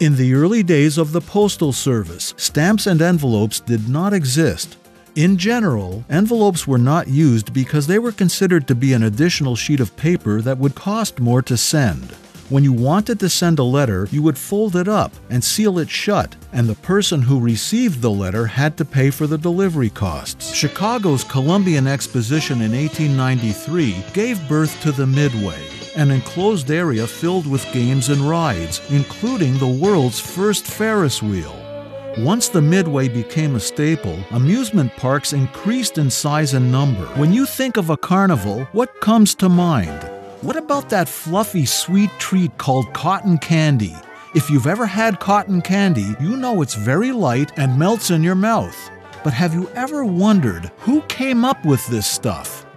In the early days of the Postal Service, stamps and envelopes did not exist. In general, envelopes were not used because they were considered to be an additional sheet of paper that would cost more to send. When you wanted to send a letter, you would fold it up and seal it shut, and the person who received the letter had to pay for the delivery costs. Chicago's Columbian Exposition in 1893 gave birth to the Midway, an enclosed area filled with games and rides, including the world's first Ferris wheel. Once the Midway became a staple, amusement parks increased in size and number. When you think of a carnival, what comes to mind? What about that fluffy, sweet treat called cotton candy? If you've ever had cotton candy, you know it's very light and melts in your mouth. But have you ever wondered who came up with this stuff?